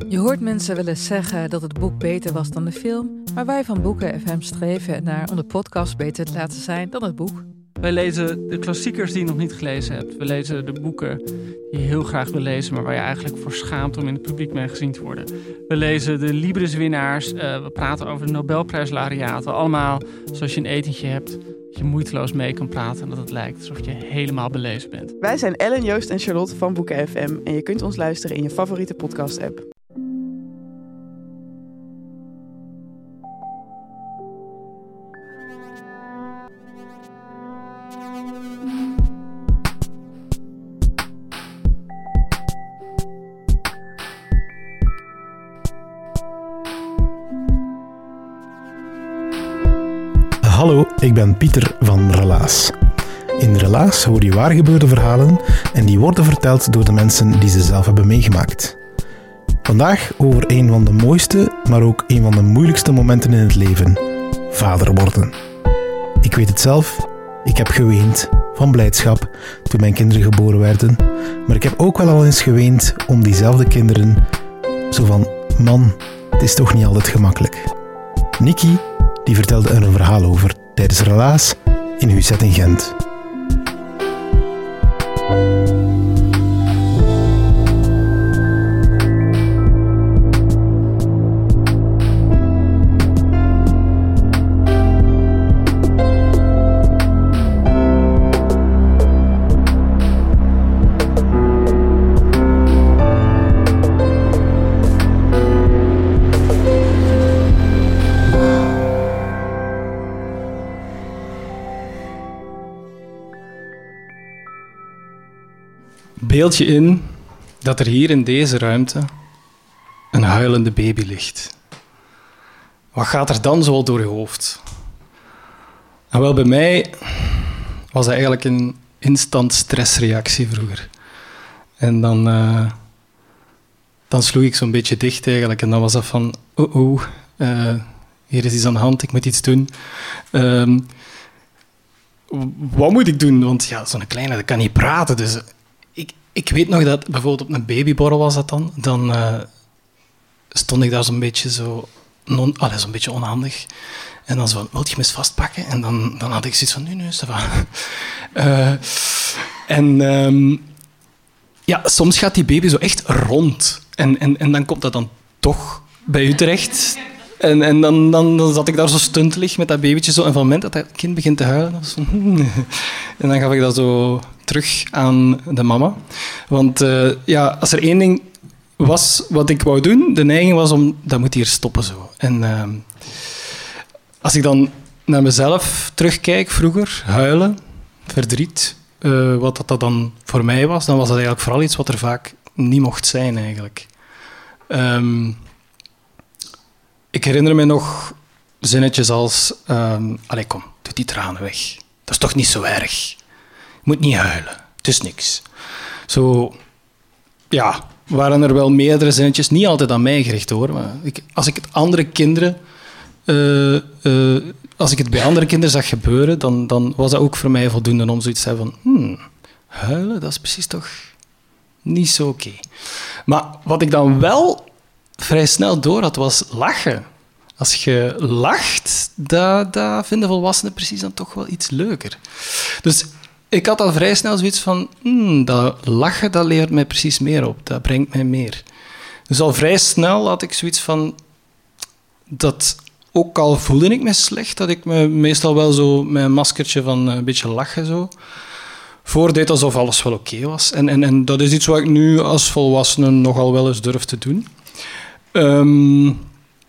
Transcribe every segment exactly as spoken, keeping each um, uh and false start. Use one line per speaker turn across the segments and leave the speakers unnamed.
Je hoort mensen wel eens zeggen dat het boek beter was dan de film, maar wij van Boeken F M streven ernaar om de podcast beter te laten zijn dan het boek.
Wij lezen de klassiekers die je nog niet gelezen hebt. We lezen de boeken die je heel graag wil lezen, maar waar je eigenlijk voor schaamt om in het publiek mee gezien te worden. We lezen de Libris-winnaars. Uh, we praten over de Nobelprijslaureaten. Allemaal zoals je een etentje hebt, dat je moeiteloos mee kan praten en dat het lijkt alsof je helemaal belezen bent.
Wij zijn Ellen, Joost en Charlotte van Boeken F M en je kunt ons luisteren in je favoriete podcast-app.
Hallo, ik ben Pieter van Relaas. In Relaas hoor je waargebeurde verhalen en die worden verteld door de mensen die ze zelf hebben meegemaakt. Vandaag over een van de mooiste, maar ook een van de moeilijkste momenten in het leven: vader worden. Ik weet het zelf, ik heb geweend van blijdschap toen mijn kinderen geboren werden, maar ik heb ook wel al eens geweend om diezelfde kinderen, zo van, man, het is toch niet altijd gemakkelijk. Nikki, die vertelde er een verhaal over tijdens Relaas in U Z in Gent.
Beeld je in dat er hier in deze ruimte een huilende baby ligt. Wat gaat er dan zo door je hoofd? En wel, bij mij was dat eigenlijk een instant stressreactie vroeger. En dan, uh, dan sloeg ik zo'n beetje dicht eigenlijk. En dan was dat van, oh oh, uh, hier is iets aan de hand, ik moet iets doen. Um, wat moet ik doen? Want ja, zo'n kleine, dat kan niet praten, dus... Ik weet nog dat bijvoorbeeld op een babyborrel was dat dan. Dan uh, stond ik daar zo'n beetje zo... Non, allez, zo'n beetje onhandig. En dan zo van, wil je me eens vastpakken? En dan, dan had ik zoiets van, nee, nee, ça va. Uh, en um, ja, soms gaat die baby zo echt rond. En, en, en dan komt dat dan toch bij u terecht. En, en dan, dan, dan zat ik daar zo stuntelig met dat babytje. Zo. En van het moment dat dat kind begint te huilen... Dan zo, en dan gaf ik dat zo terug aan de mama. Want uh, ja, als er één ding was wat ik wou doen, de neiging was om... Dat moet hier stoppen zo. En uh, als ik dan naar mezelf terugkijk, vroeger, huilen, verdriet, uh, wat dat, dat dan voor mij was, dan was dat eigenlijk vooral iets wat er vaak niet mocht zijn eigenlijk. Um, Ik herinner me nog zinnetjes als... Um, allee, kom, doe die tranen weg. Dat is toch niet zo erg. Je moet niet huilen. Het is niks. Zo... Ja, waren er wel meerdere zinnetjes. Niet altijd aan mij gericht, hoor. Maar ik, als ik het andere kinderen... Uh, uh, als ik het bij andere kinderen zag gebeuren, dan, dan was dat ook voor mij voldoende om zoiets te hebben van... Hmm, huilen, dat is precies toch niet zo oké. Okay. Maar wat ik dan wel... vrij snel door had, was lachen. Als je lacht, dat, dat vinden volwassenen precies dan toch wel iets leuker. Dus ik had al vrij snel zoiets van, hmm, dat lachen, dat leert mij precies meer op. Dat brengt mij meer. Dus al vrij snel had ik zoiets van, dat ook al voelde ik me slecht, dat ik me meestal wel zo met een maskertje van een beetje lachen zo voordeed alsof alles wel oké okay was. En, en, en dat is iets wat ik nu als volwassene nogal wel eens durf te doen. Um,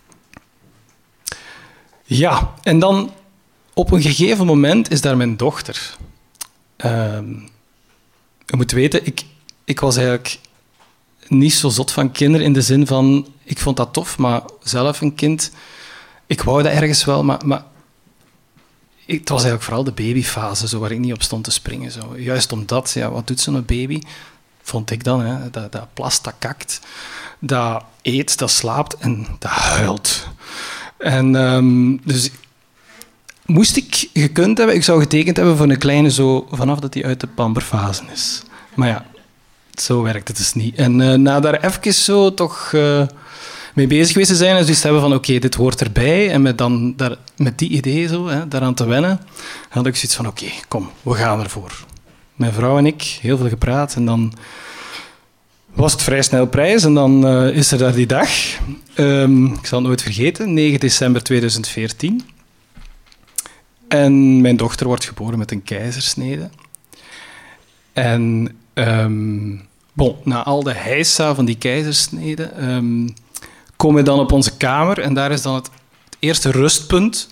ja, en dan op een gegeven moment is daar mijn dochter. Um, je moet weten, ik, ik was eigenlijk niet zo zot van kinderen in de zin van, ik vond dat tof, maar zelf een kind, ik wou dat ergens wel, maar, maar ik, het was eigenlijk vooral de babyfase zo, waar ik niet op stond te springen. Zo. Juist omdat, ja, wat doet zo'n baby? Vond ik dan, hè, dat, dat plast, dat kakt. Dat eet, dat slaapt en dat huilt. En um, dus moest ik gekund hebben, ik zou getekend hebben voor een kleine zo vanaf dat hij uit de pamperfase is. Maar ja, zo werkt het dus niet. En uh, na daar even zo toch uh, mee bezig geweest te zijn en zoiets hebben van oké, okay, dit hoort erbij. En met, dan, daar, met die idee zo, hè, daaraan te wennen, had ik zoiets van oké, okay, kom, we gaan ervoor. Mijn vrouw en ik, heel veel gepraat en dan was het vrij snel prijs en dan uh, is er daar die dag. Um, ik zal het nooit vergeten, negen december tweeduizend veertien. En mijn dochter wordt geboren met een keizersnede. En um, bon, na al de heisa van die keizersnede um, komen we dan op onze kamer en daar is dan het, het eerste rustpunt.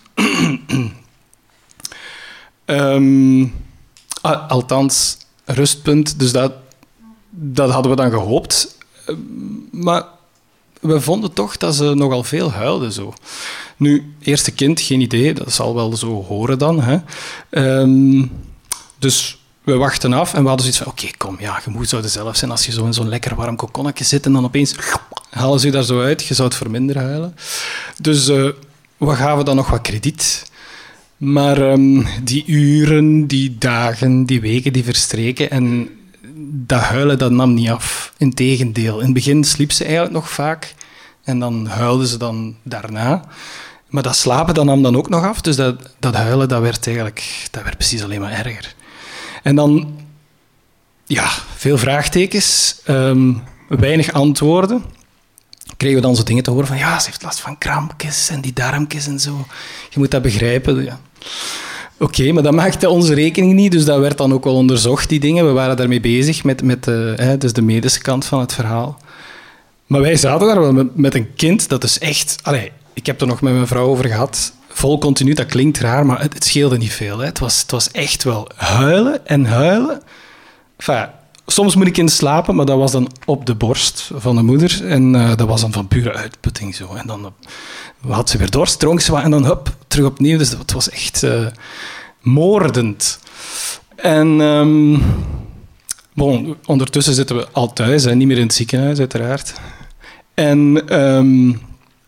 um, althans, rustpunt, dus dat, dat hadden we dan gehoopt. Maar we vonden toch dat ze nogal veel huilden zo. Nu, eerste kind, geen idee, dat zal wel zo horen dan. Hè. Um, dus we wachten af en we hadden zoiets van, oké, okay, kom, ja, je moet zo zelf zijn als je zo in zo'n lekker warm kokonnetje zit en dan opeens halen ze je daar zo uit, je zou het voor minder huilen. Dus uh, we gaven dan nog wat krediet. Maar um, die uren, die dagen, die weken, die verstreken en dat huilen, dat nam niet af. Integendeel, in het begin sliep ze eigenlijk nog vaak en dan huilde ze dan daarna. Maar dat slapen, dat nam dan ook nog af. Dus dat, dat huilen, dat werd eigenlijk dat werd precies alleen maar erger. En dan, ja, veel vraagtekens, um, weinig antwoorden. Kregen we dan zo dingen te horen van, ja, ze heeft last van krampjes en die darmpjes en zo. Je moet dat begrijpen, ja. Oké, okay, maar dat maakte onze rekening niet, dus dat werd dan ook wel onderzocht, die dingen. We waren daarmee bezig, met, met de, hè, dus de medische kant van het verhaal. Maar wij zaten daar wel met, met een kind dat dus echt... Allee, ik heb er nog met mijn vrouw over gehad. Vol continu, dat klinkt raar, maar het, het scheelde niet veel. Hè. Het, was, het was echt wel huilen en huilen. Enfin, soms moet ik in slapen, maar dat was dan op de borst van de moeder. En uh, dat was dan van pure uitputting zo. En dan uh, had ze weer dorst, dronk ze wat en dan hup, terug opnieuw. Dus het was echt uh, moordend. En um, bon, ondertussen zitten we al thuis, hè, niet meer in het ziekenhuis uiteraard. En... Um,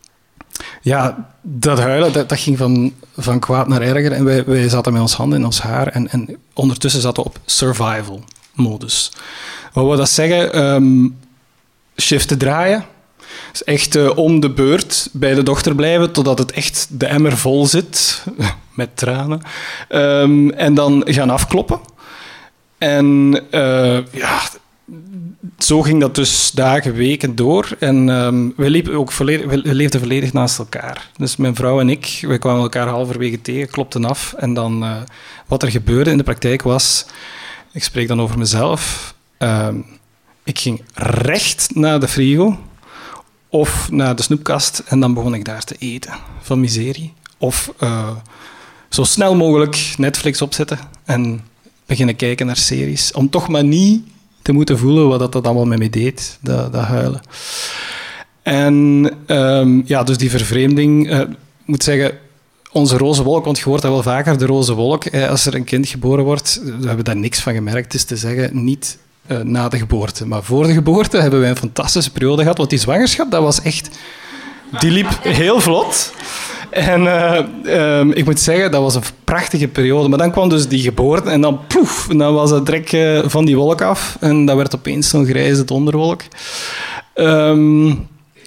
Ja, dat huilen, dat, dat ging van, van kwaad naar erger. En wij, wij zaten met ons handen in ons haar. En, en ondertussen zaten we op survival-modus. Wat wil dat zeggen? Um, shiften draaien. Dus echt uh, om de beurt bij de dochter blijven totdat het echt de emmer vol zit. Met tranen. Um, en dan gaan afkloppen. En uh, ja... Zo ging dat dus dagen, weken door. En um, wij, liepen ook volledig, wij leefden volledig naast elkaar. Dus mijn vrouw en ik, wij kwamen elkaar halverwege tegen, klopten af. En dan, uh, wat er gebeurde in de praktijk was... Ik spreek dan over mezelf. Uh, ik ging recht naar de frigo of naar de snoepkast en dan begon ik daar te eten. Van miserie. Of uh, zo snel mogelijk Netflix opzetten en beginnen kijken naar series. Om toch maar niet... te moeten voelen wat dat, dat allemaal met mij deed, dat, dat huilen. En um, ja, dus die vervreemding, uh, ik moet zeggen, onze roze wolk, want je hoort dat wel vaker, de roze wolk, eh, als er een kind geboren wordt, we hebben daar niks van gemerkt, het is te zeggen, niet uh, na de geboorte. Maar voor de geboorte hebben wij een fantastische periode gehad, want die zwangerschap, dat was echt... Die liep heel vlot. En uh, um, ik moet zeggen, dat was een prachtige periode. Maar dan kwam dus die geboorte en dan ploef, dan was het trek uh, van die wolk af. En dat werd opeens zo'n grijze donderwolk. Um,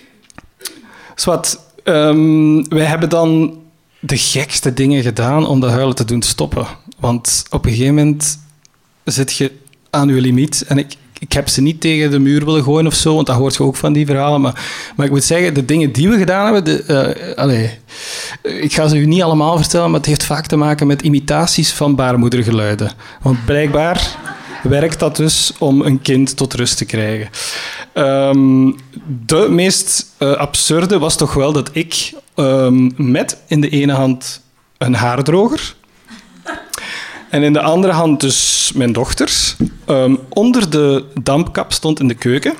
Zwat, um, wij hebben dan de gekste dingen gedaan om dat huilen te doen stoppen. Want op een gegeven moment zit je aan je limiet. En ik, ik heb ze niet tegen de muur willen gooien of zo, want dat hoort je ook van die verhalen. Maar, maar ik moet zeggen, de dingen die we gedaan hebben... De, uh, allez, ik ga ze u niet allemaal vertellen, maar het heeft vaak te maken met imitaties van baarmoedergeluiden. Want blijkbaar werkt dat dus om een kind tot rust te krijgen. Um, de meest uh, absurde was toch wel dat ik um, met in de ene hand een haardroger... En in de andere hand dus mijn dochters. Um, onder de dampkap stond in de keuken.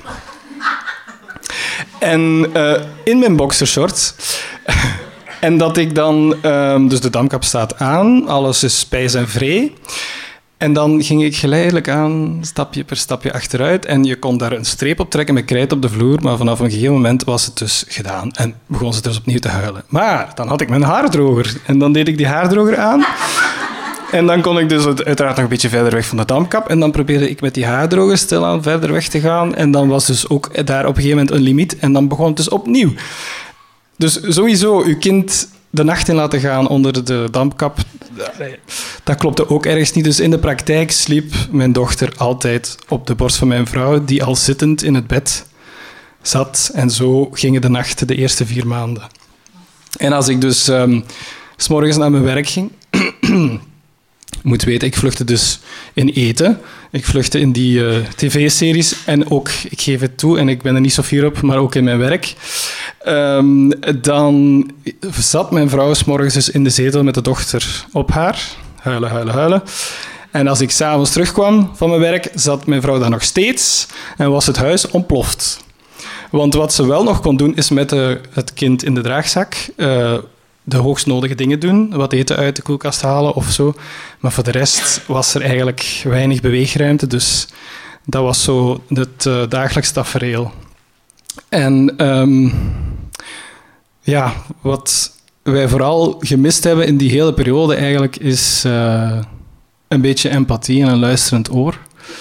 En uh, in mijn boxershorts. En dat ik dan... Um, dus de dampkap staat aan. Alles is spijs en vree. En dan ging ik geleidelijk aan, stapje per stapje achteruit. En je kon daar een streep op trekken met krijt op de vloer. Maar vanaf een gegeven moment was het dus gedaan. En begon ze dus opnieuw te huilen. Maar dan had ik mijn haardroger. En dan deed ik die haardroger aan... En dan kon ik dus uiteraard nog een beetje verder weg van de dampkap. En dan probeerde ik met die haardroger stilaan verder weg te gaan. En dan was dus ook daar op een gegeven moment een limiet. En dan begon het dus opnieuw. Dus sowieso, uw kind de nacht in laten gaan onder de dampkap, dat klopte ook ergens niet. Dus in de praktijk sliep mijn dochter altijd op de borst van mijn vrouw, die al zittend in het bed zat. En zo gingen de nachten de eerste vier maanden. En als ik dus um, 's morgens naar mijn werk ging... Je moet weten, ik vluchtte dus in eten. Ik vluchtte in die uh, tv-series. En ook, ik geef het toe, en ik ben er niet zo fier op, maar ook in mijn werk. Um, dan zat mijn vrouw 's morgens dus in de zetel met de dochter op haar. Huilen, huilen, huilen. En als ik s'avonds terugkwam van mijn werk, zat mijn vrouw daar nog steeds. En was het huis ontploft. Want wat ze wel nog kon doen, is met de, het kind in de draagzak... Uh, de hoogst nodige dingen doen, wat eten uit de koelkast halen of zo. Maar voor de rest was er eigenlijk weinig beweegruimte, dus dat was zo het uh, dagelijks tafereel. En um, ja, wat wij vooral gemist hebben in die hele periode eigenlijk is uh, een beetje empathie en een luisterend oor.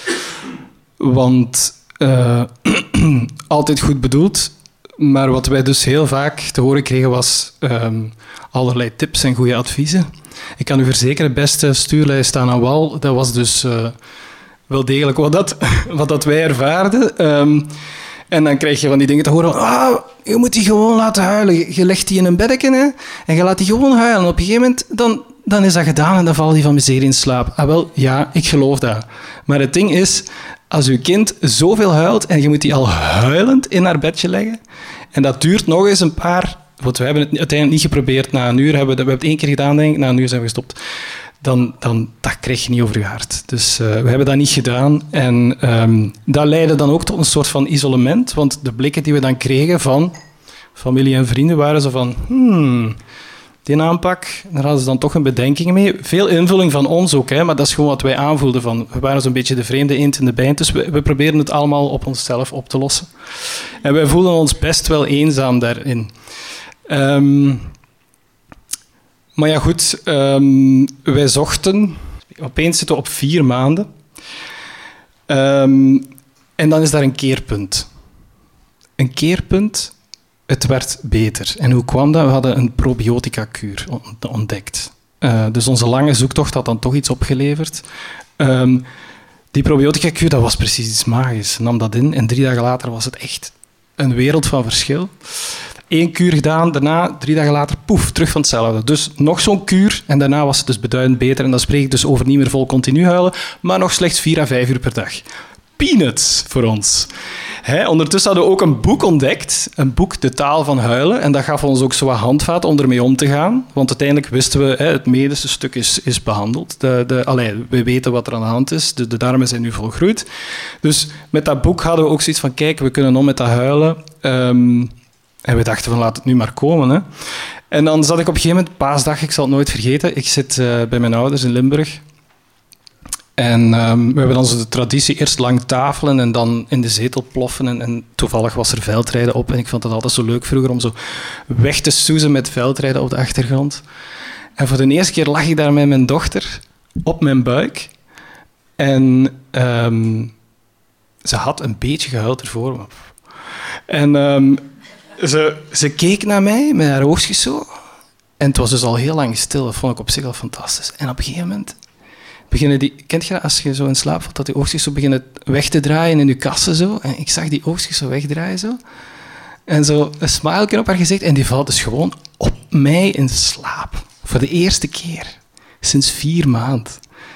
Want uh, altijd goed bedoeld, maar wat wij dus heel vaak te horen kregen was um, allerlei tips en goede adviezen. Ik kan u verzekeren, beste stuurlijst aan wal, dat was dus uh, wel degelijk wat dat, wat dat wij ervaarden. Um, en dan krijg je van die dingen te horen van, ah, je moet die gewoon laten huilen. Je legt die in een beddeken, hè, en je laat die gewoon huilen. En op een gegeven moment, dan, dan is dat gedaan en dan valt die van miserie in slaap. Ah wel, ja, ik geloof dat. Maar het ding is, als uw kind zoveel huilt en je moet die al huilend in haar bedje leggen, en dat duurt nog eens een paar... Want we hebben het uiteindelijk niet geprobeerd na een uur. Hebben we, we hebben het één keer gedaan, denk ik. Na een uur zijn we gestopt. Dan, dan, dat krijg je niet over je hart. Dus uh, we hebben dat niet gedaan. En um, dat leidde dan ook tot een soort van isolement. Want de blikken die we dan kregen van familie en vrienden waren zo van... Hmm, die aanpak, daar hadden ze dan toch een bedenking mee. Veel invulling van ons ook, hè, maar dat is gewoon wat wij aanvoelden. Van, we waren zo'n beetje de vreemde eend in de bijt. Dus we, we proberen het allemaal op onszelf op te lossen. En wij voelden ons best wel eenzaam daarin. Um, maar ja, goed. Um, wij zochten... Opeens zitten we op vier maanden. Um, en dan is daar een keerpunt. Een keerpunt... Het werd beter. En hoe kwam dat? We hadden een probiotica-kuur ontdekt. Uh, dus onze lange zoektocht had dan toch iets opgeleverd. Um, die probiotica-kuur, dat was precies iets magisch. Nam dat in en drie dagen later was het echt een wereld van verschil. Eén kuur gedaan, daarna, drie dagen later, poef, terug van hetzelfde. Dus nog zo'n kuur en daarna was het dus beduidend beter. En dan spreek ik dus over niet meer vol continu huilen, maar nog slechts vier à vijf uur per dag. Peanuts voor ons. He, ondertussen hadden we ook een boek ontdekt, een boek De Taal van Huilen. En dat gaf ons ook zo wat handvaten om ermee om te gaan. Want uiteindelijk wisten we, he, het medische stuk is, is behandeld. De, de, allee, we weten wat er aan de hand is. De, de darmen zijn nu volgroeid. Dus met dat boek hadden we ook zoiets van, kijk, we kunnen om met dat huilen. Um, en we dachten van, laat het nu maar komen. Hè. En dan zat ik op een gegeven moment, paasdag, ik zal het nooit vergeten. Ik zit uh, bij mijn ouders in Limburg. En um, we hebben dan zo de traditie eerst lang tafelen en dan in de zetel ploffen. En, en toevallig was er veldrijden op. En ik vond het altijd zo leuk vroeger om zo weg te soezen met veldrijden op de achtergrond. En voor de eerste keer lag ik daar met mijn dochter op mijn buik. En um, ze had een beetje gehuild ervoor. En um, ze, ze keek naar mij met haar oogjes zo. En het was dus al heel lang stil. Dat vond ik op zich al fantastisch. En op een gegeven moment... beginnen die, kent je dat als je zo in slaap valt, dat die oogstjes zo beginnen weg te draaien in je kassen zo? En ik zag die oogstjes zo wegdraaien zo. En zo een smile op haar gezicht. En die valt dus gewoon op mij in slaap. Voor de eerste keer. Sinds vier maanden.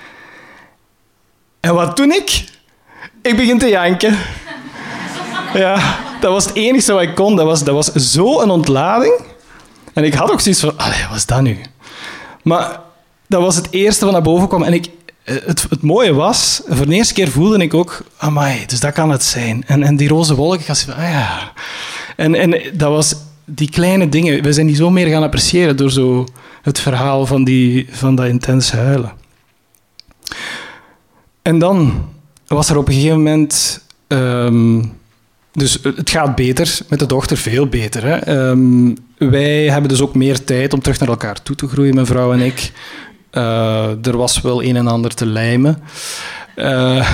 En wat doe ik? Ik begin te janken. Ja, dat was het enige wat ik kon. Dat was, dat was zo'n ontlading. En ik had ook zoiets van, allee, wat is dat nu? Maar dat was het eerste wat naar boven kwam. En ik, het, het mooie was, voor de eerste keer voelde ik ook, amai, dus dat kan het zijn. En, en die roze wolken, ik was van, ah ja. En, en dat was die kleine dingen. We zijn die zo meer gaan appreciëren door zo het verhaal van, die, van dat intens huilen. En dan was er op een gegeven moment... Um, dus het gaat beter met de dochter, veel beter. Hè? Um, wij hebben dus ook meer tijd om terug naar elkaar toe te groeien, mijn vrouw en ik. Uh, er was wel een en ander te lijmen. Uh,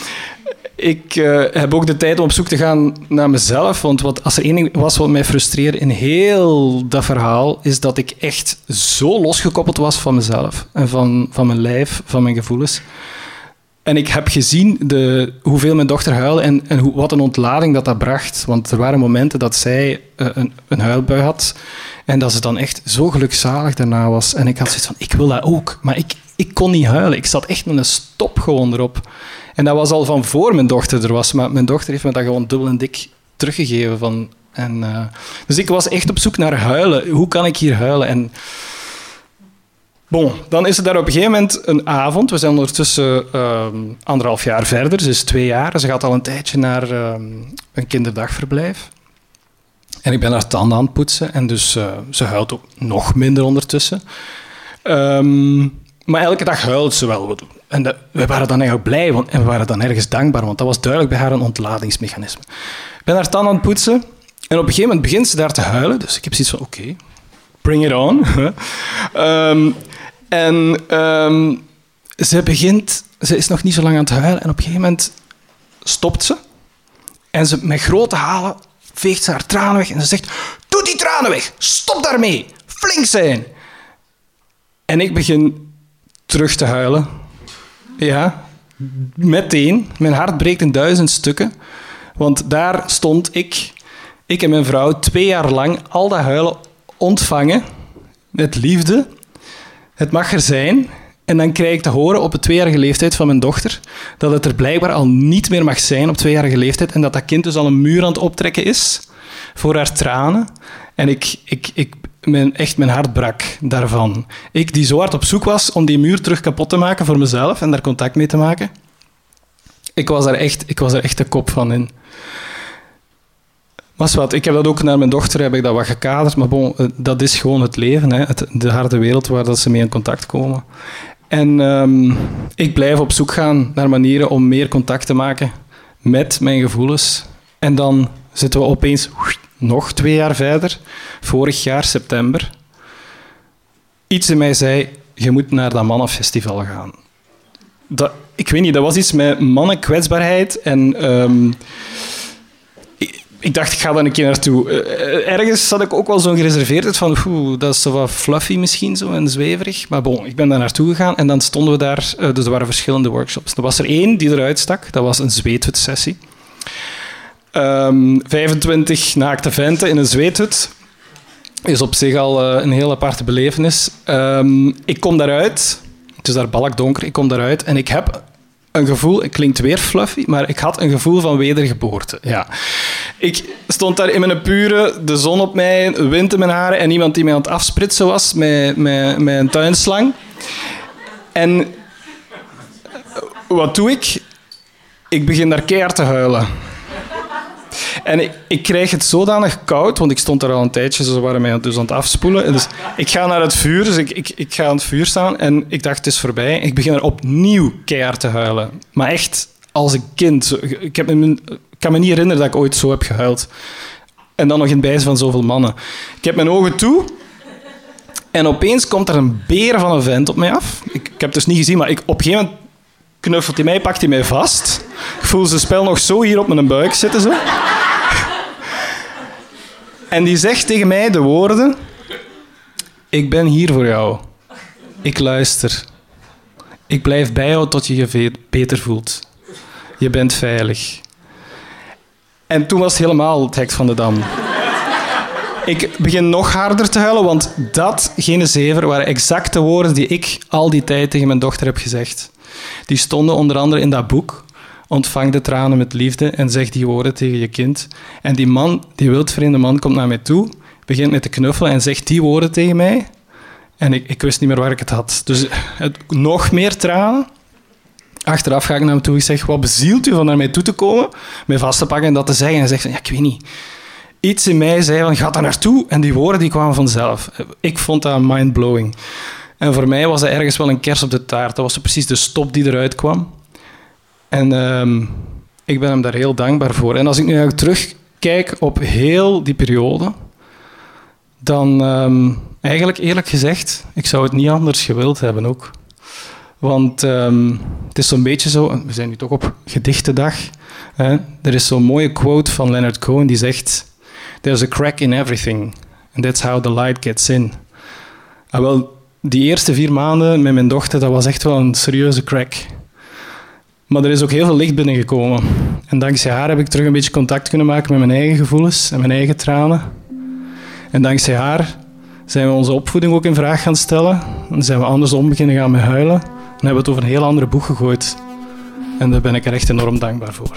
ik uh, heb ook de tijd om op zoek te gaan naar mezelf. Want wat, als er één ding was wat mij frustreerde in heel dat verhaal, is dat ik echt zo losgekoppeld was van mezelf. En van, van mijn lijf, van mijn gevoelens. En ik heb gezien de, hoeveel mijn dochter huilde en, en hoe, wat een ontlading dat dat bracht. Want er waren momenten dat zij uh, een, een huilbui had en dat ze dan echt zo gelukzalig daarna was. En ik had zoiets van, ik wil dat ook. Maar ik, ik kon niet huilen. Ik zat echt met een stop gewoon erop. En dat was al van voor mijn dochter er was. Maar mijn dochter heeft me dat gewoon dubbel en dik teruggegeven. Van, en, uh, dus ik was echt op zoek naar huilen. Hoe kan ik hier huilen? En... Bon, dan is er daar op een gegeven moment een avond. We zijn ondertussen uh, anderhalf jaar verder, ze is twee jaar. Ze gaat al een tijdje naar uh, een kinderdagverblijf. En ik ben haar tanden aan het poetsen. En dus uh, ze huilt ook nog minder ondertussen. Um, maar elke dag huilt ze wel. En de, we waren dan eigenlijk blij want, en we waren dan ergens dankbaar. Want dat was duidelijk bij haar een ontladingsmechanisme. Ik ben haar tanden aan het poetsen. En op een gegeven moment begint ze daar te huilen. Dus ik heb zoiets van, oké, okay, bring it on. um, En um, ze begint... Ze is nog niet zo lang aan het huilen. En op een gegeven moment stopt ze. En ze, met grote halen veegt ze haar tranen weg. En ze zegt... Doe die tranen weg! Stop daarmee! Flink zijn! En ik begin terug te huilen. Ja, meteen. Mijn hart breekt in duizend stukken. Want daar stond ik... Ik en mijn vrouw twee jaar lang al dat huilen ontvangen. Met liefde... Het mag er zijn. En dan krijg ik te horen op de tweejarige leeftijd van mijn dochter dat het er blijkbaar al niet meer mag zijn op tweejarige leeftijd en dat dat kind dus al een muur aan het optrekken is voor haar tranen. En ik, ik, ik, mijn, echt mijn hart brak daarvan. Ik die zo hard op zoek was om die muur terug kapot te maken voor mezelf en daar contact mee te maken. Ik was er echt, ik was er echt de kop van in. Was wat, ik heb dat ook naar mijn dochter heb ik dat wat gekaderd, maar bon, dat is gewoon het leven, hè, het, de harde wereld waar dat ze mee in contact komen. En um, ik blijf op zoek gaan naar manieren om meer contact te maken met mijn gevoelens. En dan zitten we opeens nog twee jaar verder, vorig jaar september. Iets in mij zei, je moet naar dat mannenfestival gaan. Dat, ik weet niet, dat was iets met mannenkwetsbaarheid en... Um, Ik dacht, ik ga daar een keer naartoe. Uh, ergens had ik ook wel zo'n gereserveerdheid van, oeh, dat is zo wat fluffy misschien zo en zweverig. Maar bon, ik ben daar naartoe gegaan en dan stonden we daar. Uh, dus er waren verschillende workshops. Er was er één die eruit stak. Dat was een zweethut-sessie. Um, vijfentwintig naakte venten in een zweethut. Is op zich al uh, een heel aparte belevenis. Um, ik kom daaruit. Het is daar balkdonker. Ik kom daaruit en ik heb... Een gevoel, het klinkt weer fluffy, maar ik had een gevoel van wedergeboorte. Ja. Ik stond daar in mijn pure, de zon op mij, wind in mijn haren en iemand die mij aan het afspritsen was met, met, met een tuinslang. En wat doe ik? Ik begin daar keihard te huilen. En ik, ik krijg het zodanig koud, want ik stond daar al een tijdje, ze waren mij dus aan het afspoelen. En dus ik ga naar het vuur, dus ik, ik, ik ga aan het vuur staan en ik dacht, het is voorbij. Ik begin er opnieuw keihard te huilen. Maar echt als een kind. Ik, heb me, ik kan me niet herinneren dat ik ooit zo heb gehuild. En dan nog in het bijzijn van zoveel mannen. Ik heb mijn ogen toe en opeens komt er een beer van een vent op mij af. Ik, ik heb het dus niet gezien, maar ik, op een gegeven moment knuffelt hij mij, pakt hij mij vast. Ik voel zijn spel nog zo hier op mijn buik zitten. Zo. En die zegt tegen mij de woorden... Ik ben hier voor jou. Ik luister. Ik blijf bij jou tot je je beter voelt. Je bent veilig. En toen was het helemaal het hek van de dam. Ik begin nog harder te huilen, want dat, gene zever, waren exact de woorden die ik al die tijd tegen mijn dochter heb gezegd. Die stonden onder andere in dat boek... Ontvang de tranen met liefde en zeg die woorden tegen je kind. En die man, die wildvreemde man, komt naar mij toe, begint met te knuffelen en zegt die woorden tegen mij. En ik, ik wist niet meer waar ik het had. Dus het, nog meer tranen. Achteraf ga ik naar hem toe en zeg, wat bezielt u van naar mij toe te komen, mij vast te pakken en dat te zeggen. En hij zegt, ja, ik weet niet. Iets in mij zei van, ga daar naartoe. En die woorden die kwamen vanzelf. Ik vond dat mindblowing. En voor mij was dat ergens wel een kers op de taart. Dat was precies de stop die eruit kwam. En um, ik ben hem daar heel dankbaar voor. En als ik nu terugkijk op heel die periode, dan um, eigenlijk eerlijk gezegd, ik zou het niet anders gewild hebben ook. Want um, het is zo'n beetje zo, we zijn nu toch op gedichtendag. Hè? Er is zo'n mooie quote van Leonard Cohen die zegt: "There's a crack in everything, and that's how the light gets in." En wel, die eerste vier maanden met mijn dochter, dat was echt wel een serieuze crack. Maar er is ook heel veel licht binnengekomen. En dankzij haar heb ik terug een beetje contact kunnen maken met mijn eigen gevoelens en mijn eigen tranen. En dankzij haar zijn we onze opvoeding ook in vraag gaan stellen. En zijn we andersom beginnen gaan met huilen. En hebben we het over een heel andere boeg gegooid. En daar ben ik er echt enorm dankbaar voor.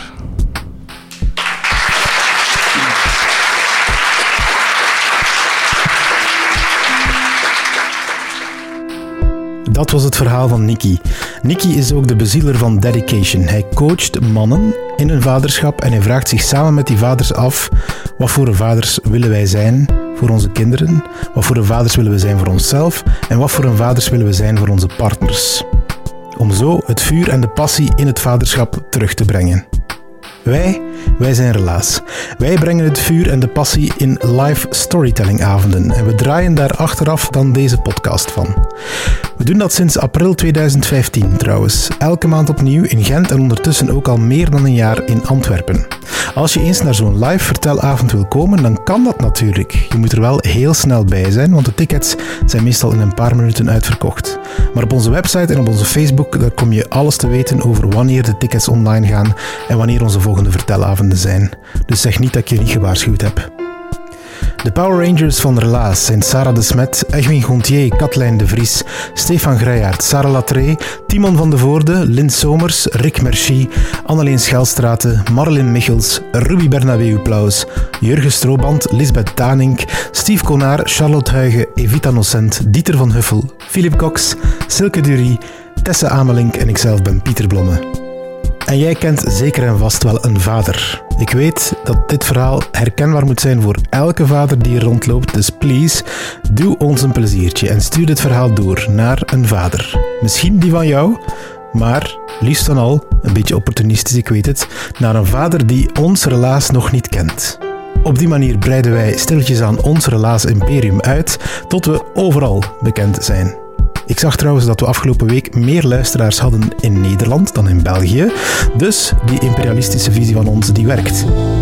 Dat was het verhaal van Nicky. Nicky is ook de bezieler van Dedication. Hij coacht mannen in hun vaderschap en hij vraagt zich samen met die vaders af: wat voor een vaders willen wij zijn voor onze kinderen? Wat voor een vaders willen we zijn voor onszelf? En wat voor een vaders willen we zijn voor onze partners? Om zo het vuur en de passie in het vaderschap terug te brengen. Wij, wij zijn Relaas. Wij brengen het vuur en de passie in live storytellingavonden en we draaien daar achteraf dan deze podcast van. We doen dat sinds april tweeduizend vijftien trouwens. Elke maand opnieuw in Gent en ondertussen ook al meer dan een jaar in Antwerpen. Als je eens naar zo'n live vertelavond wil komen, dan kan dat natuurlijk. Je moet er wel heel snel bij zijn, want de tickets zijn meestal in een paar minuten uitverkocht. Maar op onze website en op onze Facebook, daar kom je alles te weten over wanneer de tickets online gaan en wanneer onze volgende vertelavonden zijn. Dus zeg niet dat ik je niet gewaarschuwd heb. De Power Rangers van Relaas zijn Sarah de Smet, Egwin Gontier, Katlijn de Vries, Stefan Greijaert, Sarah Latree, Timon van de Voorde, Lynn Somers, Rick Merci, Anneleen Schelstraten, Marlin Michels, Ruby Bernabeu-Plaus, Jurgen Strooband, Lisbeth Tanink, Steve Konaar, Charlotte Huigen, Evita Nocent, Dieter van Huffel, Philip Cox, Silke Durie, Tessa Amelink en ikzelf ben Pieter Blomme. En jij kent zeker en vast wel een vader. Ik weet dat dit verhaal herkenbaar moet zijn voor elke vader die er rondloopt, dus please, doe ons een pleziertje en stuur dit verhaal door naar een vader. Misschien die van jou, maar liefst dan al, een beetje opportunistisch, ik weet het, naar een vader die ons Relaas nog niet kent. Op die manier breiden wij stilletjes aan ons Relaas imperium uit, tot we overal bekend zijn. Ik zag trouwens dat we afgelopen week meer luisteraars hadden in Nederland dan in België. Dus die imperialistische visie van ons, die werkt.